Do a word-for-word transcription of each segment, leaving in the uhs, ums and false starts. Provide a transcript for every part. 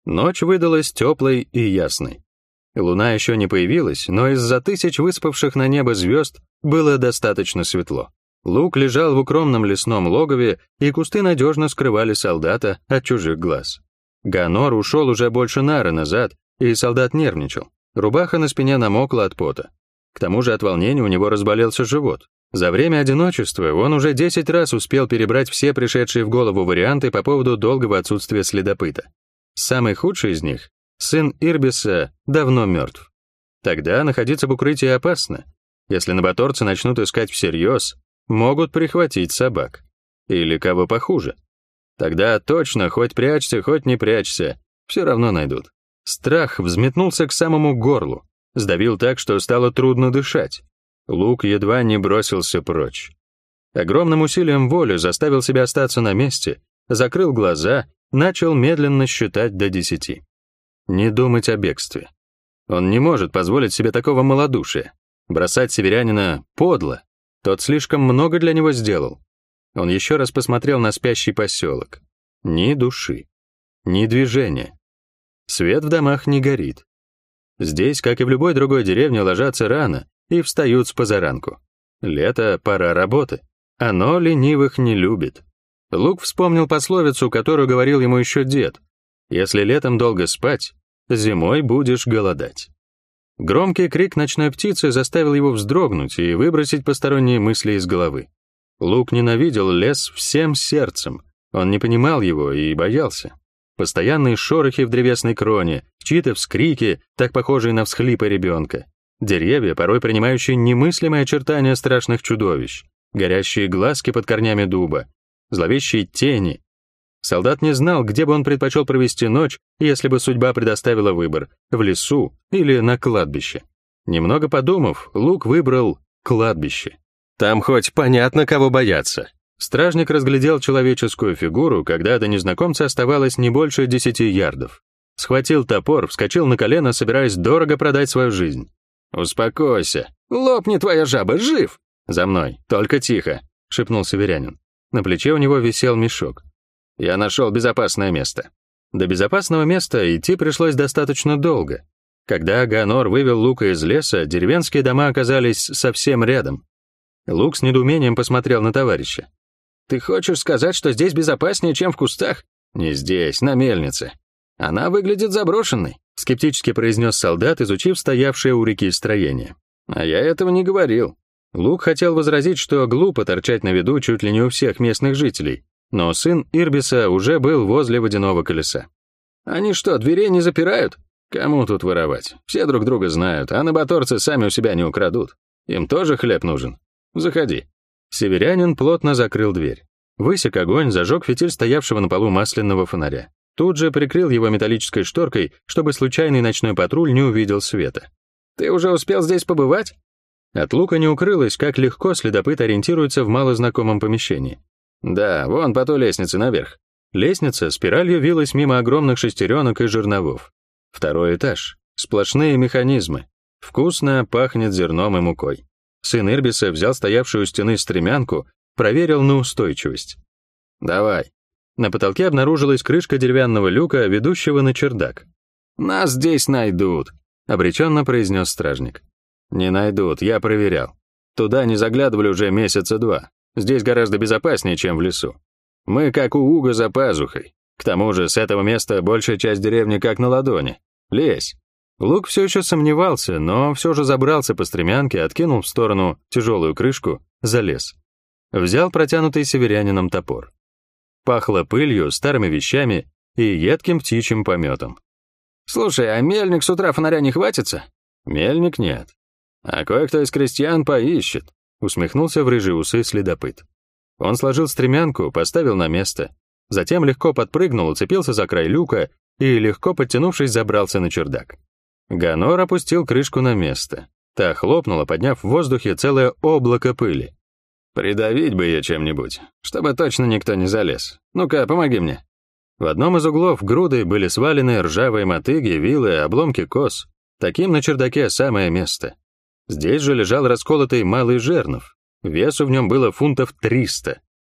Ночь выдалась теплой и ясной. Луна еще не появилась, но из-за тысяч выспавших на небо звезд было достаточно светло. Лук лежал в укромном лесном логове, и кусты надежно скрывали солдата от чужих глаз. Гаанор ушел уже больше нары назад, и солдат нервничал. Рубаха на спине намокла от пота. К тому же от волнения у него разболелся живот. За время одиночества он уже десять раз успел перебрать все пришедшие в голову варианты по поводу долгого отсутствия следопыта. Самый худший из них — сын Ирбиса давно мертв. Тогда находиться в укрытии опасно. Если набаторцы начнут искать всерьез, могут прихватить собак. Или кого похуже. Тогда точно, хоть прячься, хоть не прячься, все равно найдут. Страх взметнулся к самому горлу, сдавил так, что стало трудно дышать. Лук едва не бросился прочь. Огромным усилием воли заставил себя остаться на месте, закрыл глаза, начал медленно считать до десяти. Не думать о бегстве. Он не может позволить себе такого малодушия. Бросать северянина подло. Тот слишком много для него сделал. Он еще раз посмотрел на спящий поселок. Ни души, ни движения. Свет в домах не горит. Здесь, как и в любой другой деревне, ложатся рано и встают с позаранку. Лето — пора работы. Оно ленивых не любит. Лук вспомнил пословицу, которую говорил ему еще дед. «Если летом долго спать, зимой будешь голодать». Громкий крик ночной птицы заставил его вздрогнуть и выбросить посторонние мысли из головы. Лук ненавидел лес всем сердцем. Он не понимал его и боялся. Постоянные шорохи в древесной кроне, чьи-то вскрики, так похожие на всхлипы ребенка. Деревья, порой принимающие немыслимые очертания страшных чудовищ. Горящие глазки под корнями дуба. Зловещие тени. Солдат не знал, где бы он предпочел провести ночь, если бы судьба предоставила выбор — в лесу или на кладбище. Немного подумав, Лук выбрал кладбище. Там хоть понятно, кого бояться. Стражник разглядел человеческую фигуру, когда до незнакомца оставалось не больше десяти ярдов. Схватил топор, вскочил на колено, собираясь дорого продать свою жизнь. «Успокойся. Лопни твоя жаба, жив!» «За мной, только тихо», — шепнул северянин. На плече у него висел мешок. «Я нашел безопасное место». До безопасного места идти пришлось достаточно долго. Когда Гаанор вывел Лука из леса, деревенские дома оказались совсем рядом. Лук с недоумением посмотрел на товарища. «Ты хочешь сказать, что здесь безопаснее, чем в кустах?» «Не здесь, на мельнице. Она выглядит заброшенной», — скептически произнес солдат, изучив стоявшее у реки строение. «А я этого не говорил». Лук хотел возразить, что глупо торчать на виду чуть ли не у всех местных жителей, но сын Ирбиса уже был возле водяного колеса. «Они что, дверей не запирают? Кому тут воровать? Все друг друга знают, а набаторцы сами у себя не украдут. Им тоже хлеб нужен. Заходи». Северянин плотно закрыл дверь. Высек огонь, зажег фитиль стоявшего на полу масляного фонаря. Тут же прикрыл его металлической шторкой, чтобы случайный ночной патруль не увидел света. «Ты уже успел здесь побывать?» От Лука не укрылось, как легко следопыт ориентируется в малознакомом помещении. «Да, вон по той лестнице наверх». Лестница спиралью вилась мимо огромных шестеренок и жерновов. Второй этаж. Сплошные механизмы. Вкусно пахнет зерном и мукой. Сын Ирбиса взял стоявшую у стены стремянку, проверил на устойчивость. «Давай». На потолке обнаружилась крышка деревянного люка, ведущего на чердак. «Нас здесь найдут», — обреченно произнес стражник. «Не найдут, я проверял. Туда не заглядывали уже месяца два. Здесь гораздо безопаснее, чем в лесу. Мы как у Уга за пазухой. К тому же с этого места большая часть деревни как на ладони. Лезь». Лук все еще сомневался, но все же забрался по стремянке, откинул в сторону тяжелую крышку, залез. Взял протянутый северянином топор. Пахло пылью, старыми вещами и едким птичьим пометом. «Слушай, а мельник с утра фонаря не хватится?» «Мельник нет. А кое-кто из крестьян поищет», — усмехнулся в рыжие усы следопыт. Он сложил стремянку, поставил на место, затем легко подпрыгнул, уцепился за край люка и, легко подтянувшись, забрался на чердак. Гаанор опустил крышку на место. Та хлопнула, подняв в воздухе целое облако пыли. «Придавить бы ее чем-нибудь, чтобы точно никто не залез. Ну-ка, помоги мне». В одном из углов грудой были свалены ржавые мотыги, вилы, обломки кос. Таким на чердаке самое место. Здесь же лежал расколотый малый жернов. Весу в нем было фунтов триста.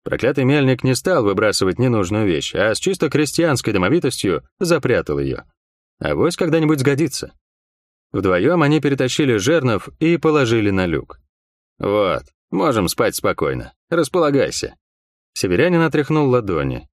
Проклятый мельник не стал выбрасывать ненужную вещь, а с чисто крестьянской домовитостью запрятал ее. Авось когда-нибудь сгодится. Вдвоем они перетащили жернов и положили на люк. «Вот, можем спать спокойно. Располагайся». Северянин отряхнул ладони.